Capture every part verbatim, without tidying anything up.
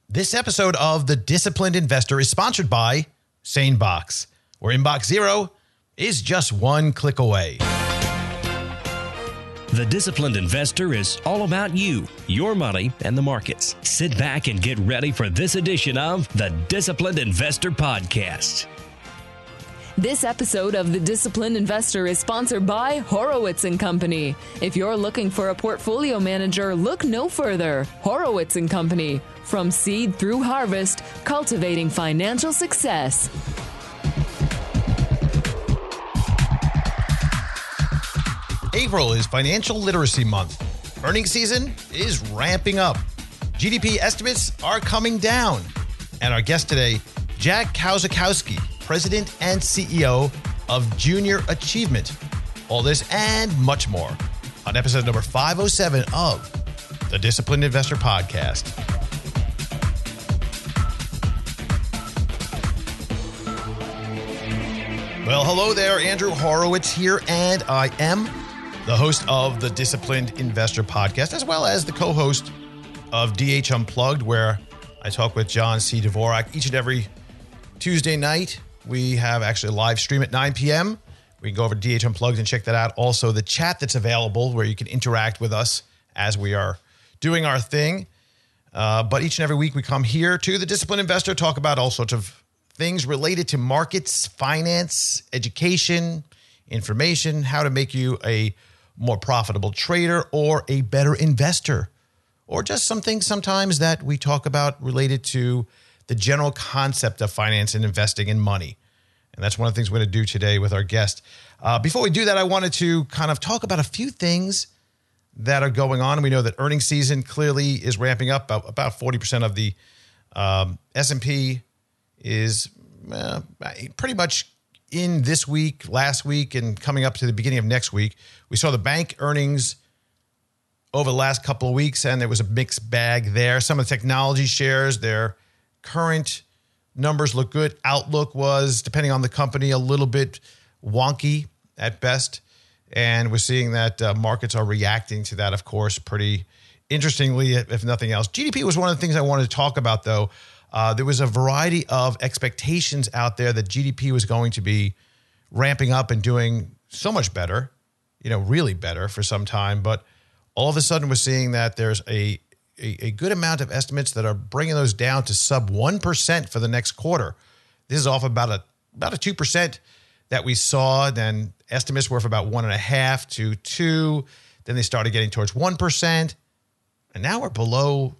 This episode of The Disciplined Investor is sponsored by SaneBox, where Inbox Zero is just one click away. The Disciplined Investor is all about you, your money, and the markets. Sit back and get ready for this edition of The Disciplined Investor Podcast. This episode of The Disciplined Investor is sponsored by Horowitz and Company. If you're looking for a portfolio manager, look no further. Horowitz and Company. From seed through harvest, cultivating financial success. April is Financial Literacy Month. Earnings season is ramping up. G D P estimates are coming down. And our guest today, Jack Kowzikowski, President and C E O of Junior Achievement. All this and much more on episode number five oh seven of the Disciplined Investor Podcast. Well, hello there. Andrew Horowitz here, and I am the host of the Disciplined Investor Podcast, as well as the co-host of D H Unplugged, where I talk with John C. Dvorak each and every Tuesday night. We have actually a live stream at nine p.m. We can go over to D H Unplugged and check that out. Also, the chat that's available where you can interact with us as we are doing our thing. Uh, but each and every week we come here to the Disciplined Investor, talk about all sorts of things related to markets, finance, education, information, how to make you a more profitable trader or a better investor, or just some things sometimes that we talk about related to the general concept of finance and investing in money. And that's one of the things we're going to do today with our guest. Uh, before we do that, I wanted to kind of talk about a few things that are going on. We know that earnings season clearly is ramping up. About, about forty percent of the um, S and P is uh, pretty much in this week, last week, and coming up to the beginning of next week. We saw the bank earnings over the last couple of weeks, and there was a mixed bag there. Some of the technology shares, their current numbers look good. Outlook was, depending on the company, a little bit wonky at best. And we're seeing that uh, markets are reacting to that, of course, pretty interestingly, if nothing else. G D P was one of the things I wanted to talk about, though. Uh, there was a variety of expectations out there that G D P was going to be ramping up and doing so much better, you know, really better for some time. But all of a sudden, we're seeing that there's a, a, a good amount of estimates that are bringing those down to sub one percent for the next quarter. This is off about a about a two percent that we saw. Then estimates were for about one point five to two. Then they started getting towards one percent. And now we're below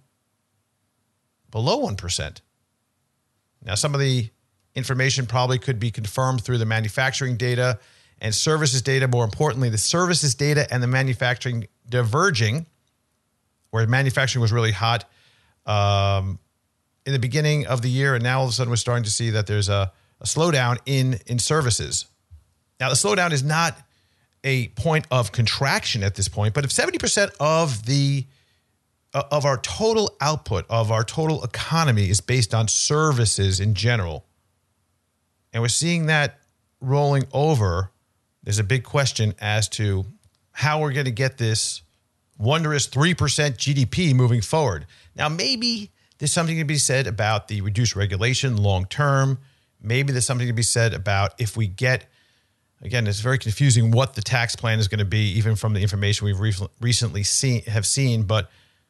below one percent. Now, some of the information probably could be confirmed through the manufacturing data and services data. More importantly, the services data and the manufacturing diverging, where manufacturing was really hot um, in the beginning of the year, and now all of a sudden we're starting to see that there's a, a slowdown in, in services. Now, the slowdown is not a point of contraction at this point, but if seventy percent of the of our total output, of our total economy is based on services in general, and we're seeing that rolling over, there's a big question as to how we're going to get this wondrous three percent G D P moving forward. Now, maybe there's something to be said about the reduced regulation long term. Maybe there's something to be said about if we get, again, it's very confusing what the tax plan is going to be, even from the information we've re- recently seen, have seen, but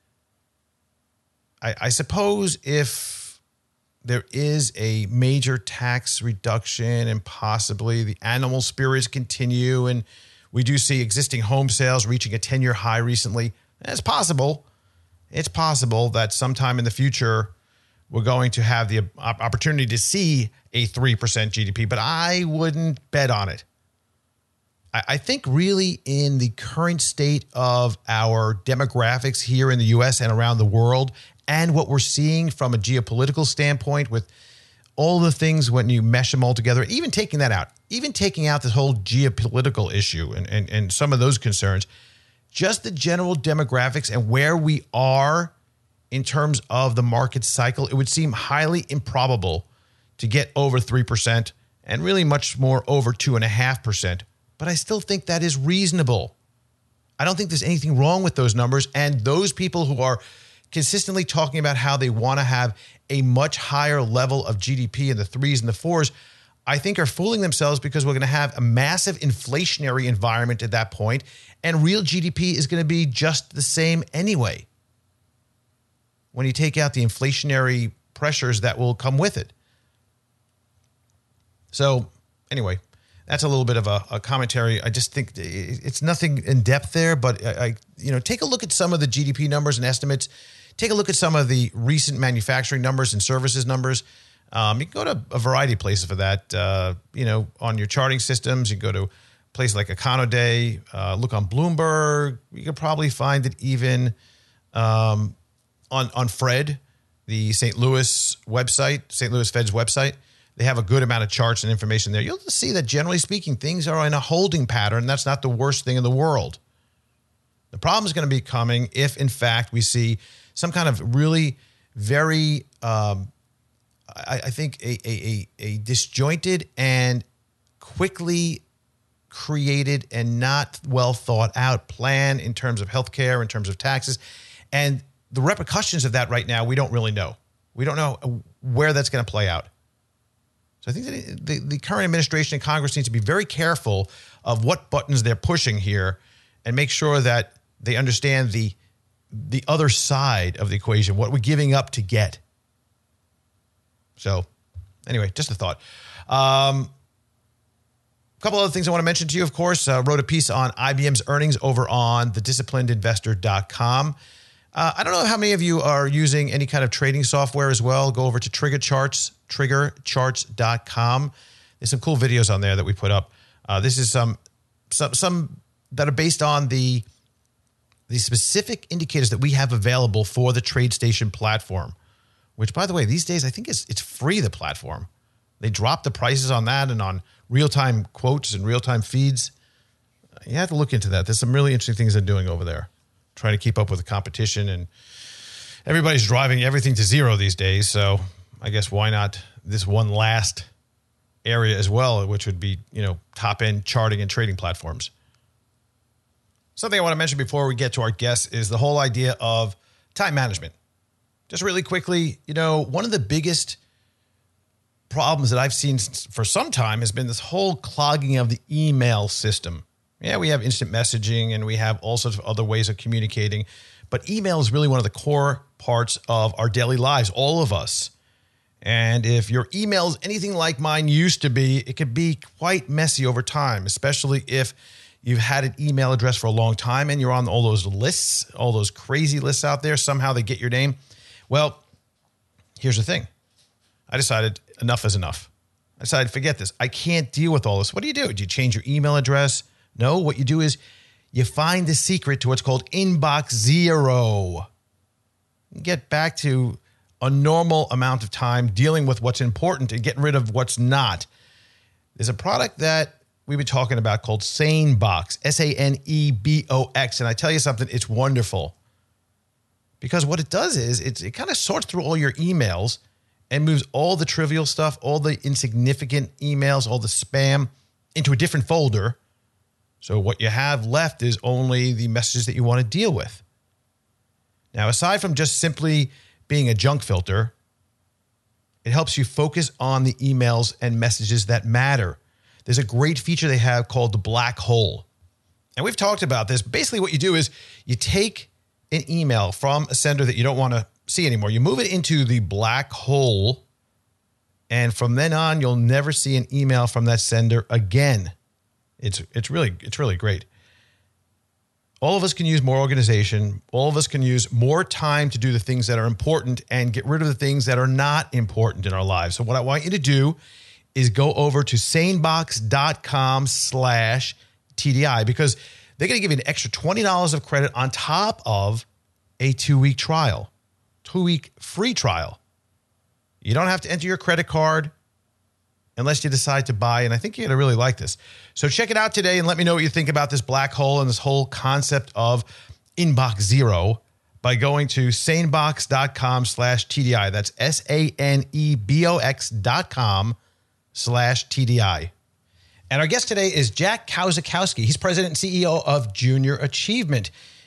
I, I suppose if there is a major tax reduction and possibly the animal spirits continue and we do see existing home sales reaching a ten-year high recently, it's possible. It's possible that sometime in the future we're going to have the opportunity to see a three percent G D P, but I wouldn't bet on it. I, I think really in the current state of our demographics here in the U S and around the world, and what we're seeing from a geopolitical standpoint with all the things when you mesh them all together, even taking that out, even taking out this whole geopolitical issue and, and, and some of those concerns, just the general demographics and where we are in terms of the market cycle, it would seem highly improbable to get over three percent and really much more over two point five percent. But I still think that is reasonable. I don't think there's anything wrong with those numbers. And those people who are consistently talking about how they want to have a much higher level of G D P in the threes and the fours, I think are fooling themselves, because we're going to have a massive inflationary environment at that point, and real G D P is going to be just the same anyway, when you take out the inflationary pressures that will come with it. So anyway, that's a little bit of a, a commentary. I just think it's nothing in depth there, but I, I, you know, take a look at some of the G D P numbers and estimates. Take a look at some of the recent manufacturing numbers and services numbers. Um, you can go to a variety of places for that. Uh, you know, on your charting systems, you go to places like Econoday, uh, look on Bloomberg. You could probably find it even um, on on Fred, the Saint Louis website, Saint Louis Fed's website. They have a good amount of charts and information there. You'll see that, generally speaking, things are in a holding pattern. That's not the worst thing in the world. The problem is going to be coming if, in fact, we see some kind of really very, um, I, I think, a, a, a disjointed and quickly created and not well thought out plan in terms of healthcare, in terms of taxes. And the repercussions of that right now, we don't really know. We don't know where that's going to play out. So I think that the, the current administration and Congress needs to be very careful of what buttons they're pushing here, and make sure that they understand the the other side of the equation, what we're giving up to get. So anyway, just a thought. Um, a couple other things I want to mention to you, of course. Uh, wrote a piece on I B M's earnings over on the disciplined investor dot com. Uh, I don't know how many of you are using any kind of trading software as well. Go over to Trigger Charts, trigger charts dot com. There's some cool videos on there that we put up. Uh, this is some, some some that are based on the, the specific indicators that we have available for the TradeStation platform, which, by the way, these days I think it's, it's free, the platform. They dropped the prices on that and on real-time quotes and real-time feeds. You have to look into that. There's some really interesting things they're doing over there, trying to keep up with the competition, and everybody's driving everything to zero these days. So I guess why not this one last area as well, which would be, you know, top end charting and trading platforms. Something I want to mention before we get to our guests is the whole idea of time management. Just really quickly, you know, one of the biggest problems that I've seen for some time has been this whole clogging of the email system. Yeah, we have instant messaging and we have all sorts of other ways of communicating, but email is really one of the core parts of our daily lives, all of us. And if your email is anything like mine used to be, it could be quite messy over time, especially if you've had an email address for a long time and you're on all those lists, all those crazy lists out there. Somehow they get your name. Well, here's the thing. I decided enough is enough. I decided, forget this. I can't deal with all this. What do you do? Do you change your email address? No, what you do is you find the secret to what's called Inbox Zero. Get back to a normal amount of time dealing with what's important and getting rid of what's not. There's a product that we've been talking about called SaneBox, S A N E B O X. And I tell you something, it's wonderful. Because what it does is it's, it kind of sorts through all your emails and moves all the trivial stuff, all the insignificant emails, all the spam into a different folder. So what you have left is only the messages that you want to deal with. Now, aside from just simply being a junk filter, it helps you focus on the emails and messages that matter. There's a great feature they have called the black hole. And we've talked about this. Basically, what you do is you take an email from a sender that you don't want to see anymore. You move it into the black hole, and from then on, you'll never see an email from that sender again. It's it's really it's really great. All of us can use more organization. All of us can use more time to do the things that are important and get rid of the things that are not important in our lives. So what I want you to do is go over to sanebox.com slash TDI, because they're going to give you an extra twenty dollars of credit on top of a two-week trial, two-week free trial. You don't have to enter your credit card unless you decide to buy, and I think you're going to really like this. So check it out today and let me know what you think about this black hole and this whole concept of Inbox Zero by going to sanebox.com slash TDI. That's S-A-N-E-B-O-X dot com slash TDI. And our guest today is Jack Kowzikowski. He's president and C E O of Junior Achievement.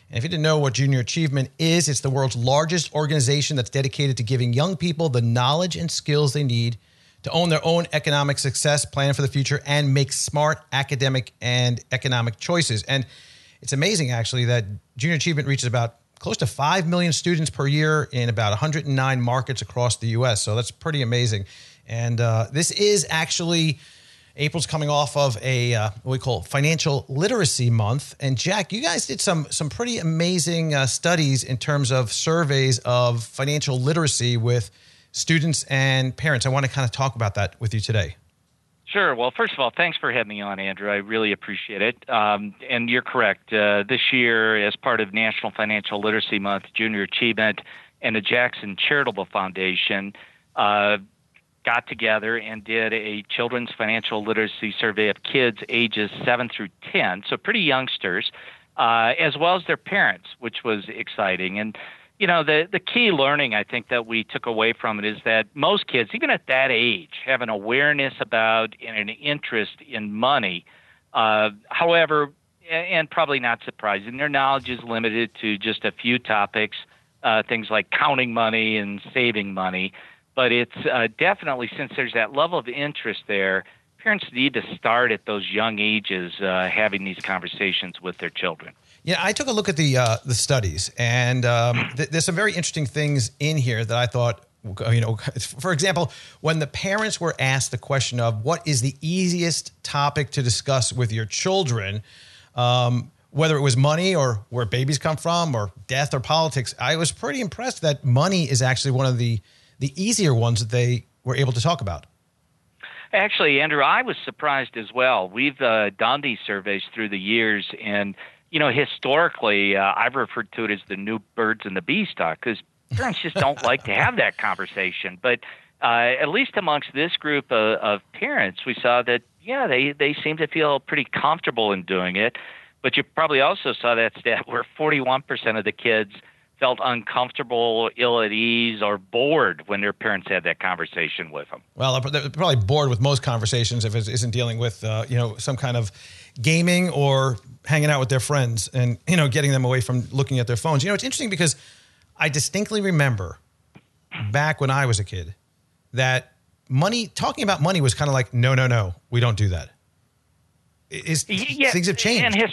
And if you didn't know what Junior Achievement is, it's the world's largest organization that's dedicated to giving young people the knowledge and skills they need to own their own economic success, plan for the future, and make smart academic and economic choices. And it's amazing, actually, that Junior Achievement reaches about close to five million students per year in about one hundred nine markets across the U S. So that's pretty amazing. And uh, this is actually, April's coming off of a uh, what we call Financial Literacy Month. And Jack, you guys did some some pretty amazing uh, studies in terms of surveys of financial literacy with students and parents. I want to kind of talk about that with you today. Sure. Well, first of all, thanks for having me on, Andrew. I really appreciate it. Um, and you're correct. Uh, this year, as part of National Financial Literacy Month, Junior Achievement and the Jackson Charitable Foundation uh, got together and did a children's financial literacy survey of kids ages seven through ten, so pretty youngsters, uh, as well as their parents, which was exciting. And you know, the, the key learning, I think, that we took away from it is that most kids, even at that age, have an awareness about and an interest in money. Uh, however, and probably not surprising, their knowledge is limited to just a few topics, uh, things like counting money and saving money. But it's uh, definitely, since there's that level of interest there, parents need to start at those young ages uh, having these conversations with their children. Yeah, I took a look at the uh, the studies, and um, th- there's some very interesting things in here that I thought, you know, for example, when the parents were asked the question of what is the easiest topic to discuss with your children, um, whether it was money or where babies come from or death or politics, I was pretty impressed that money is actually one of the, the easier ones that they were able to talk about. Actually, Andrew, I was surprised as well. We've uh, done these surveys through the years, and you know, historically, uh, I've referred to it as the new birds and the beanstalk because parents just don't like to have that conversation. But uh, at least amongst this group of, of parents, we saw that, yeah, they, they seem to feel pretty comfortable in doing it. But you probably also saw that stat where forty-one percent of the kids felt uncomfortable, ill at ease, or bored when their parents had that conversation with them. Well, they're probably bored with most conversations if it isn't dealing with, uh, you know, some kind of gaming or hanging out with their friends and, you know, getting them away from looking at their phones. You know, it's interesting because I distinctly remember back when I was a kid that money, talking about money was kind of like, no, no, no, we don't do that. Is, yeah, things have changed. And his,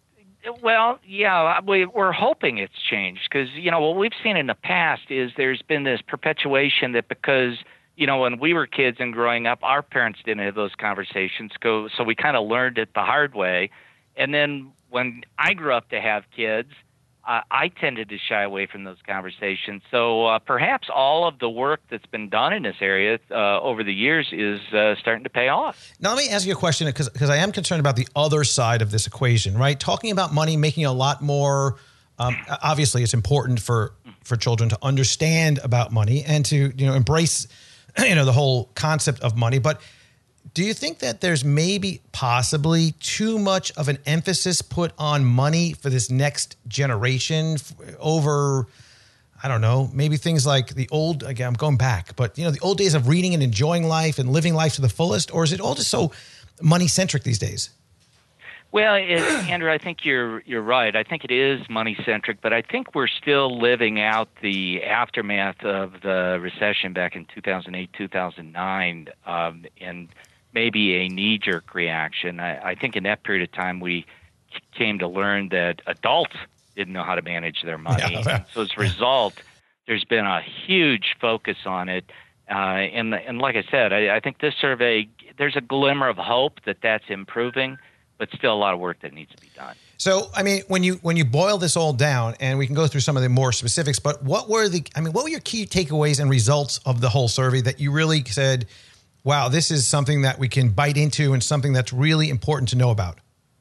well, yeah, we, we're hoping it's changed because, you know, what we've seen in the past is there's been this perpetuation that because, you know, when we were kids and growing up, our parents didn't have those conversations, go, so we kind of learned it the hard way. And then when I grew up to have kids, uh, I tended to shy away from those conversations. So uh, perhaps all of the work that's been done in this area uh, over the years is uh, starting to pay off. Now, let me ask you a question because because I am concerned about the other side of this equation, right? Talking about money, making a lot more, um, obviously it's important for, for children to understand about money and to, you know, embrace, you know, the whole concept of money. But do you think that there's maybe possibly too much of an emphasis put on money for this next generation over, I don't know, maybe things like the old, again, I'm going back, but, you know, the old days of reading and enjoying life and living life to the fullest? Or is it all just so money-centric these days? Well, it, Andrew, I think you're you're right. I think it is money-centric, but I think we're still living out the aftermath of the recession back in two thousand eight, two thousand nine, um, and maybe a knee-jerk reaction. I, I think in that period of time we came to learn that adults didn't know how to manage their money. Yeah. And so as a result, there's been a huge focus on it. Uh, and, and like I said, I, I think this survey, there's a glimmer of hope that that's improving, but still a lot of work that needs to be done. So, I mean, when you when you boil this all down, and we can go through some of the more specifics, but what were the, I mean, what were your key takeaways and results of the whole survey that you really said, wow, this is something that we can bite into and something that's really important to know about?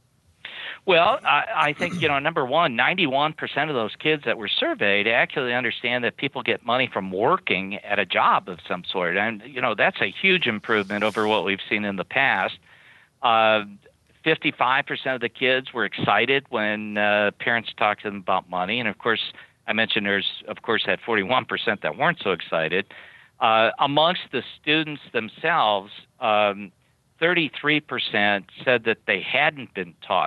Well, I, I think, you know, number one, ninety-one percent of those kids that were surveyed actually understand that people get money from working at a job of some sort. And, you know, that's a huge improvement over what we've seen in the past. Uh, fifty-five percent of the kids were excited when uh, parents talked to them about money. And, of course, I mentioned there's, of course, that forty-one percent that weren't so excited. Uh, amongst the students themselves, um, thirty-three percent said that they hadn't been taught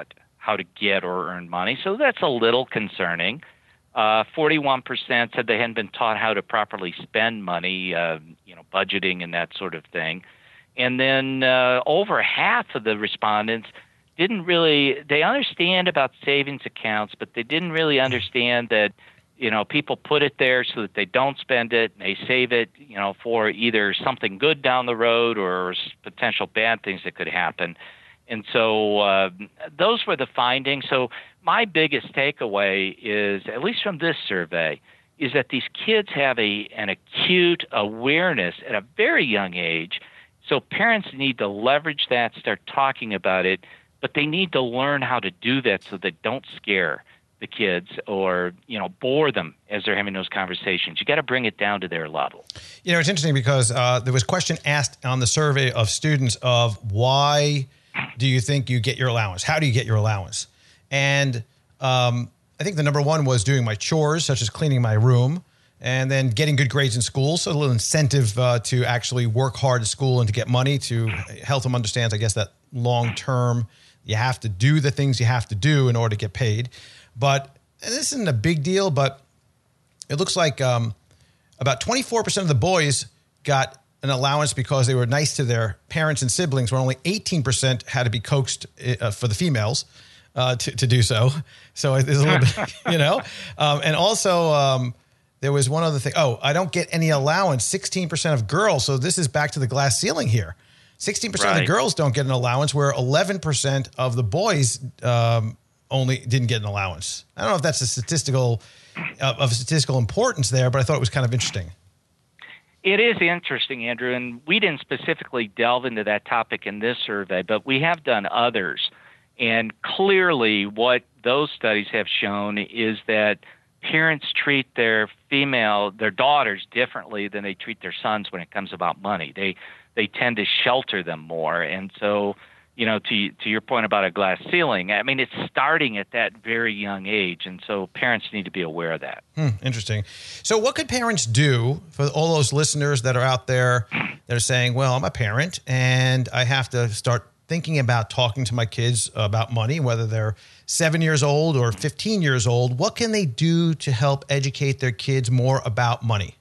how to get or earn money. So that's a little concerning. Uh, forty-one percent said they hadn't been taught how to properly spend money, uh, you know, budgeting and that sort of thing. And then uh, over half of the respondents didn't really, they understand about savings accounts, but they didn't really understand that, you know, people put it there so that they don't spend it, and they save it, you know, for either something good down the road or potential bad things that could happen. And so uh, those were the findings. So my biggest takeaway is, at least from this survey, is that these kids have a an acute awareness at a very young age. So parents need to leverage that, start talking about it, but they need to learn how to do that so they don't scare the kids or, you know, bore them as they're having those conversations. You got to bring it down to their level. You know, it's interesting because uh, there was a question asked on the survey of students of why do you think you get your allowance? How do you get your allowance? And um, I think the number one was doing my chores, such as cleaning my room, and then getting good grades in school. So a little incentive uh, to actually work hard at school and to get money to help them understand, I guess, that long term, you have to do the things you have to do in order to get paid. But and this isn't a big deal, but it looks like um, about twenty-four percent of the boys got an allowance because they were nice to their parents and siblings, where only eighteen percent had to be coaxed uh, for the females uh, to, to do so. So there's a little bit, you know. Um, and also um, there was one other thing. Oh, I don't get any allowance. sixteen percent of girls. So this is back to the glass ceiling here. sixteen percent right. of the girls don't get an allowance, where eleven percent of the boys um, only didn't get an allowance. I don't know if that's a statistical uh, of statistical importance there, but I thought it was kind of interesting. It is interesting, Andrew, and we didn't specifically delve into that topic in this survey, but we have done others. And clearly what those studies have shown is that parents treat their female, their daughters differently than they treat their sons when it comes about money. They they tend to shelter them more. And so, you know, to to your point about a glass ceiling, I mean, it's starting at that very young age. And so parents need to be aware of that. Hmm, interesting. So what could parents do for all those listeners that are out there that are saying, well, I'm a parent and I have to start thinking about talking to my kids about money, whether they're seven years old or fifteen years old? What can they do to help educate their kids more about money?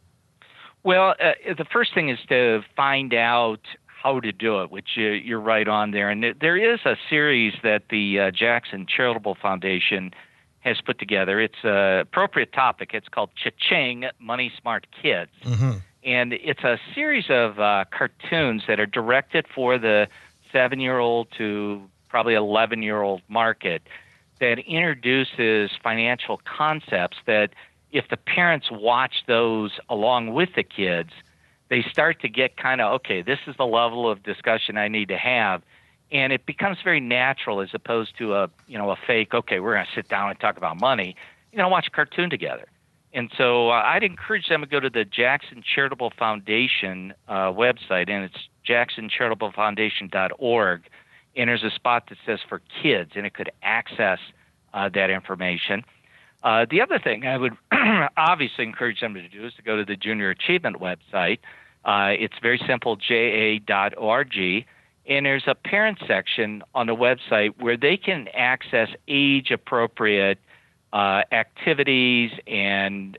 Well, uh, the first thing is to find out how to do it, which uh, you're right on there. And there is a series that the uh, Jackson Charitable Foundation has put together. It's an appropriate topic. It's called Cha-Ching, Money Smart Kids. Mm-hmm. And it's a series of uh, cartoons that are directed for the seven-year-old to probably eleven-year-old market that introduces financial concepts that if the parents watch those along with the kids, they start to get kind of, okay, this is the level of discussion I need to have. And it becomes very natural as opposed to a, you know, a fake, okay, we're going to sit down and talk about money. You're going to watch a cartoon together. And so uh, I'd encourage them to go to the Jackson Charitable Foundation uh, website, and it's jackson charitable foundation dot org. And there's a spot that says for kids, and it could access uh, that information. Uh, the other thing I would obviously encourage them to do is to go to the Junior Achievement website. Uh, it's very simple, j a dot org, and there's a parent section on the website where they can access age-appropriate uh, activities and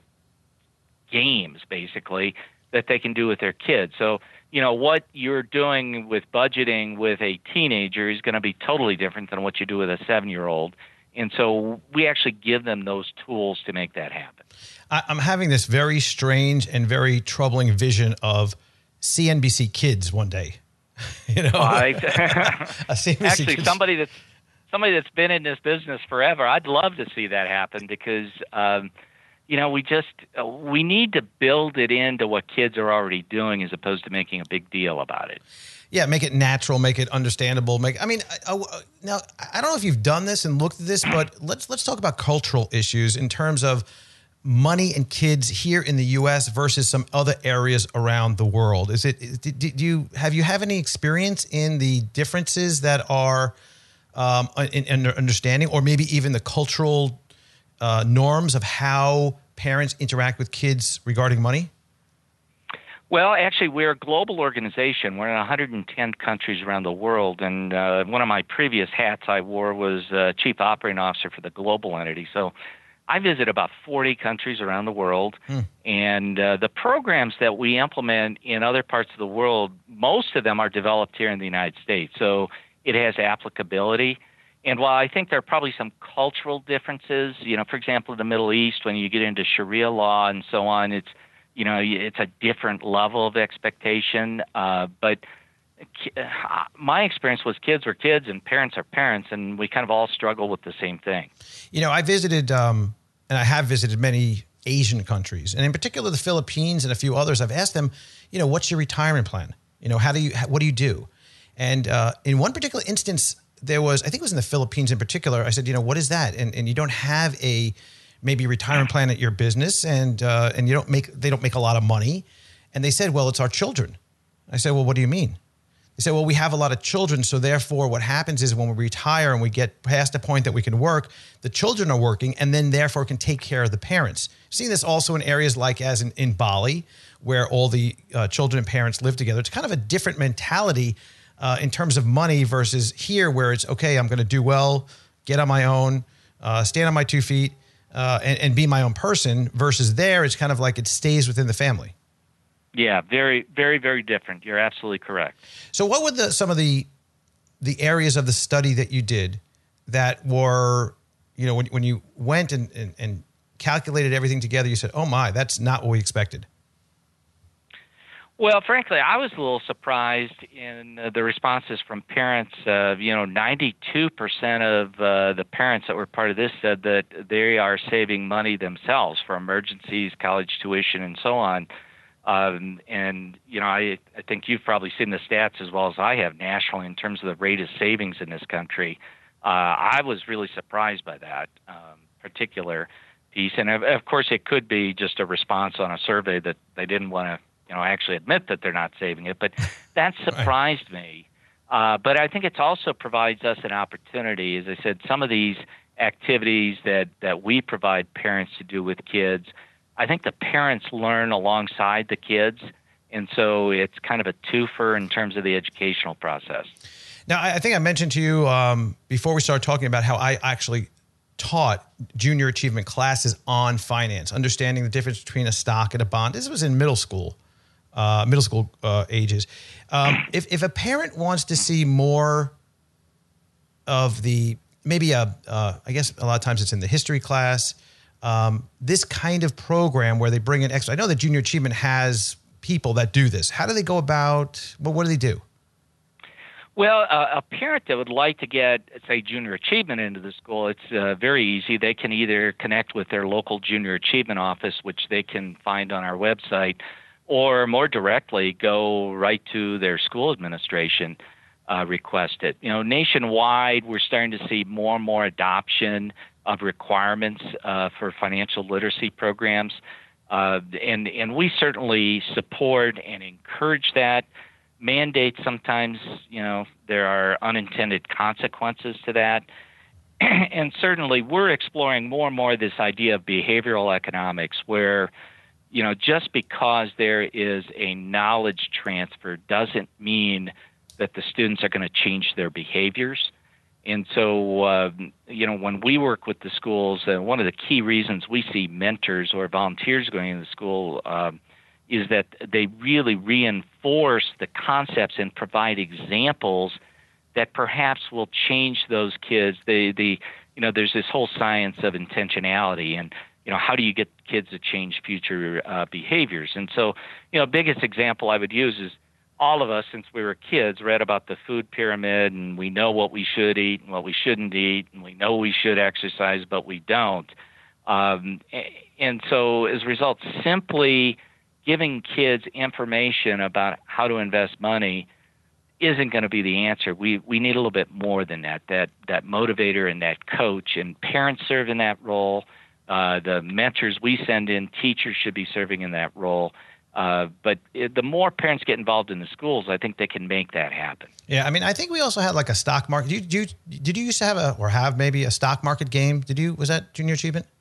games, basically, that they can do with their kids. So, you know, what you're doing with budgeting with a teenager is going to be totally different than what you do with a seven-year-old. And so we actually give them those tools to make that happen. I'm having this very strange and very troubling vision of C N B C Kids one day. You know, I, C N B C actually, Kids. somebody that's somebody that's been in this business forever, I'd love to see that happen because, um, you know, we just uh, we need to build it into what kids are already doing as opposed to making a big deal about it. Yeah, make it natural, make it understandable. Make I mean, I, I, now I don't know if you've done this and looked at this, but let's let's talk about cultural issues in terms of money and kids here in the U S versus some other areas around the world. Is it? Do you have you have any experience in the differences that are um, in, in understanding, or maybe even the cultural uh, norms of how parents interact with kids regarding money? Well, actually, we're a global organization. We're in one hundred ten countries around the world, and uh, one of my previous hats I wore was uh, Chief Operating Officer for the global entity. So I visit about forty countries around the world, hmm. and uh, the programs that we implement in other parts of the world, most of them are developed here in the United States. So it has applicability. And while I think there are probably some cultural differences, you know, for example, in the Middle East, when you get into Sharia law and so on, it's You know, it's a different level of expectation, uh, but my experience was kids were kids and parents are parents, and we kind of all struggle with the same thing. You know, I visited, um, and I have visited many Asian countries, and in particular the Philippines and a few others. I've asked them, you know, what's your retirement plan? You know, how do you, what do you do? And uh, in one particular instance, there was, I think it was in the Philippines in particular, I said, you know, what is that? And and you don't have a maybe a retirement plan at your business, and uh, and you don't make they don't make a lot of money, and they said, well, it's our children. I said, well, what do you mean? They said, well, we have a lot of children, so therefore, what happens is when we retire and we get past the point that we can work, the children are working, and then therefore can take care of the parents. Seeing this also in areas like as in, in Bali, where all the uh, children and parents live together. It's kind of a different mentality uh, in terms of money versus here, where it's okay. I'm going to do well, get on my own, uh, stand on my two feet. Uh, and, and be my own person, versus there, it's kind of like it stays within the family. Yeah, very, very, very different. You're absolutely correct. So what were the some of the the areas of the study that you did that were, you know, when, when you went and, and, and calculated everything together, you said, oh my, that's not what we expected? Well, frankly, I was a little surprised in uh, the responses from parents. Uh, you know, ninety-two percent of uh, the parents that were part of this said that they are saving money themselves for emergencies, college tuition, and so on. Um, and, you know, I, I think you've probably seen the stats as well as I have nationally in terms of the rate of savings in this country. Uh, I was really surprised by that um, particular piece. And, of, of course, it could be just a response on a survey that they didn't want to you know, actually admit that they're not saving it, but that surprised right. me. Uh, but I think it also provides us an opportunity. As I said, some of these activities that, that we provide parents to do with kids, I think the parents learn alongside the kids, and so it's kind of a twofer in terms of the educational process. Now, I think I mentioned to you um, before we started talking about how I actually taught junior achievement classes on finance, understanding the difference between a stock and a bond. This was in middle school. Uh, middle school uh, ages. Um, if, if a parent wants to see more of the, maybe a, uh, I guess a lot of times it's in the history class, um, this kind of program where they bring in extra, I know that Junior Achievement has people that do this. How do they go about, well, what do they do? Well, uh, a parent that would like to get, say, Junior Achievement into the school, it's uh, very easy. They can either connect with their local Junior Achievement office, which they can find on our website, or more directly, go right to their school administration, uh, request it. You know, nationwide, we're starting to see more and more adoption of requirements uh, for financial literacy programs, uh, and and we certainly support and encourage that. Mandates sometimes, you know, there are unintended consequences to that, and certainly we're exploring more and more this idea of behavioral economics, where you know, just because there is a knowledge transfer doesn't mean that the students are going to change their behaviors. And so, uh, you know, when we work with the schools, uh, one of the key reasons we see mentors or volunteers going into the school um, is that they really reinforce the concepts and provide examples that perhaps will change those kids. The, the, you know, there's this whole science of intentionality, and you know, how do you get kids to change future uh, behaviors? And so, you know, biggest example I would use is all of us, since we were kids, read about the food pyramid, and we know what we should eat and what we shouldn't eat, and we know we should exercise, but we don't. Um, and so as a result, simply giving kids information about how to invest money isn't going to be the answer. We we need a little bit more than that, that, that motivator and that coach, and parents serve in that role. Uh, the mentors we send in, teachers should be serving in that role. Uh, but it, the more parents get involved in the schools, I think they can make that happen. Yeah, I mean, I think we also had like a stock market. Did you, did you, did you used to have a, or have maybe a stock market game? Did you, was that Junior Achievement?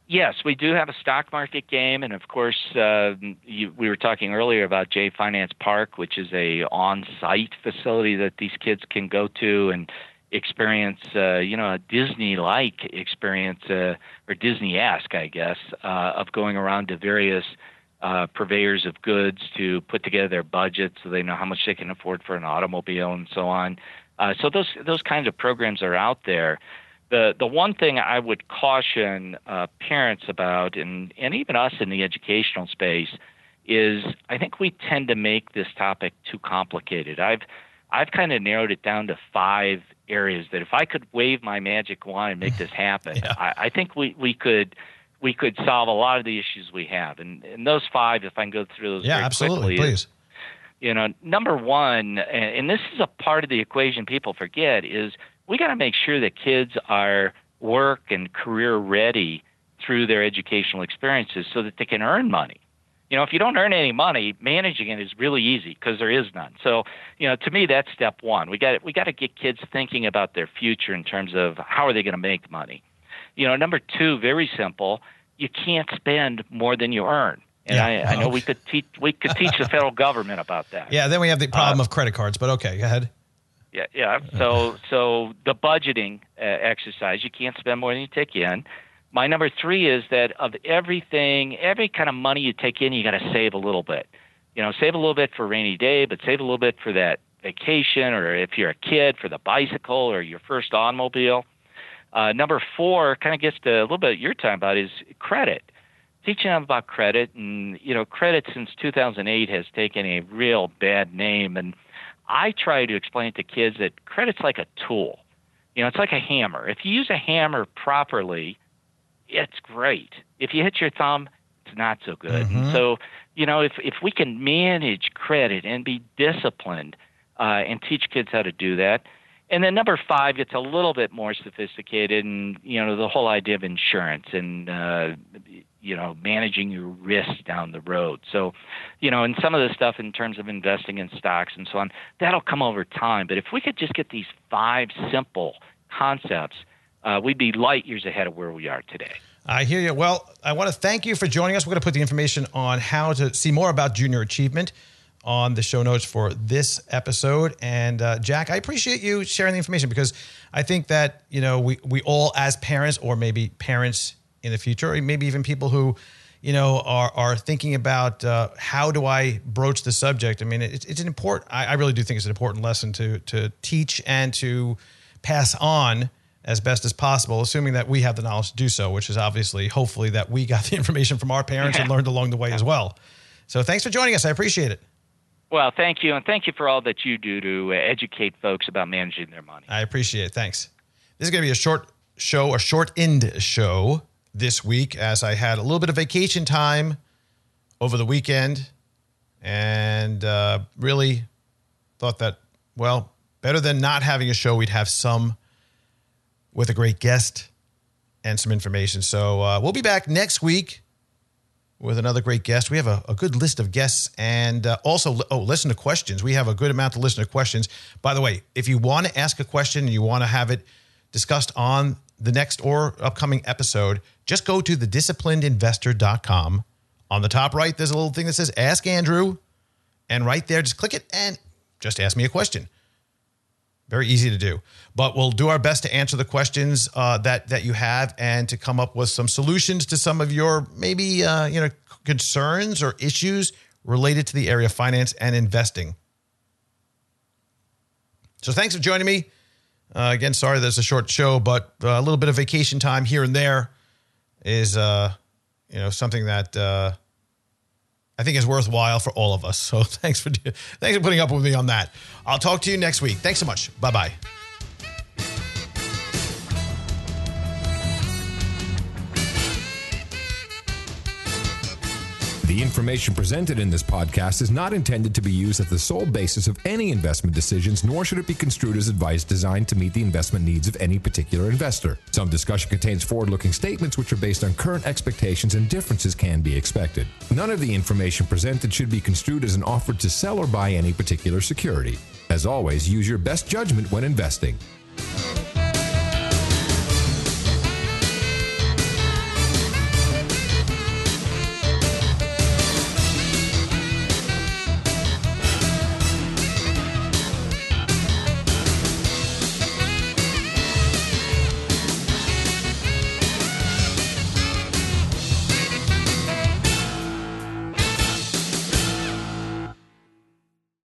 Yes, we do have a stock market game, and of course, uh, you, we were talking earlier about J Finance Park, which is a on-site facility that these kids can go to and experience, uh, you know, a Disney-like experience, uh, or Disney-esque, I guess, uh, of going around to various uh, purveyors of goods to put together their budget so they know how much they can afford for an automobile and so on. Uh, so those those kinds of programs are out there. The the one thing I would caution uh, parents about, and, and even us in the educational space, is I think we tend to make this topic too complicated. I've I've kind of narrowed it down to five areas that if I could wave my magic wand and make this happen, yeah. I, I think we, we could we could solve a lot of the issues we have. And, and those five, if I can go through those yeah, very absolutely, quickly, please. Is, you know, number one, and this is a part of the equation people forget, is we got to make sure that kids are work and career ready through their educational experiences so that they can earn money. You know, if you don't earn any money, managing it is really easy because there is none. So, you know, to me, that's step one. We got we got to get kids thinking about their future in terms of how are they going to make money. You know, number two, very simple. You can't spend more than you earn. And yeah, I, I know okay. we could teach we could teach the federal government about that. Yeah, then we have the problem uh, of credit cards. But okay, go ahead. Yeah, yeah. So, so the budgeting uh, exercise, you can't spend more than you take in. My number three is that of everything, every kind of money you take in, you got to save a little bit. You know, save a little bit for a rainy day, but save a little bit for that vacation, or if you're a kid, for the bicycle or your first automobile. Uh, number four kind of gets to a little bit your time about is credit. Teaching them about credit, and you know, credit since two thousand eight has taken a real bad name, and I try to explain to kids that credit's like a tool. You know, it's like a hammer. If you use a hammer properly, it's great. If you hit your thumb, it's not so good. Mm-hmm. And so, you know, if if we can manage credit and be disciplined uh, and teach kids how to do that. And then number five gets a little bit more sophisticated, and, you know, the whole idea of insurance and, uh, you know, managing your risk down the road. So, you know, and some of the stuff in terms of investing in stocks and so on, that'll come over time. But if we could just get these five simple concepts, uh, we'd be light years ahead of where we are today. I hear you. Well, I want to thank you for joining us. We're going to put the information on how to see more about junior achievement on the show notes for this episode. And uh, Jack, I appreciate you sharing the information, because I think that, you know, we, we all as parents, or maybe parents in the future, or maybe even people who, you know, are are thinking about uh, how do I broach the subject. I mean, it, it's an important, I, I really do think it's an important lesson to to teach and to pass on as best as possible, assuming that we have the knowledge to do so, which is obviously, hopefully, that we got the information from our parents and learned along the way as well. So thanks for joining us. I appreciate it. Well, thank you. And thank you for all that you do to educate folks about managing their money. I appreciate it. Thanks. This is going to be a short show, a short end show this week, as I had a little bit of vacation time over the weekend, and uh, really thought that, well, better than not having a show, we'd have some with a great guest and some information. So uh, we'll be back next week with another great guest. We have a, a good list of guests, and uh, also, oh, listen to questions. We have a good amount to listen to questions. By the way, if you want to ask a question and you want to have it discussed on the next or upcoming episode, just go to the disciplined investor dot com. On the top right, there's a little thing that says Ask Andrew, and right there, just click it and just ask me a question. Very easy to do. But we'll do our best to answer the questions uh, that that you have, and to come up with some solutions to some of your maybe uh, you know concerns or issues related to the area of finance and investing. So thanks for joining me. Uh, again, sorry there's a short show, but uh, a little bit of vacation time here and there is uh, you know something that uh, I think is worthwhile for all of us. So thanks for thanks for putting up with me on that. I'll talk to you next week. Thanks so much. Bye-bye. The information presented in this podcast is not intended to be used as the sole basis of any investment decisions, nor should it be construed as advice designed to meet the investment needs of any particular investor. Some discussion contains forward-looking statements which are based on current expectations, and differences can be expected. None of the information presented should be construed as an offer to sell or buy any particular security. As always, use your best judgment when investing.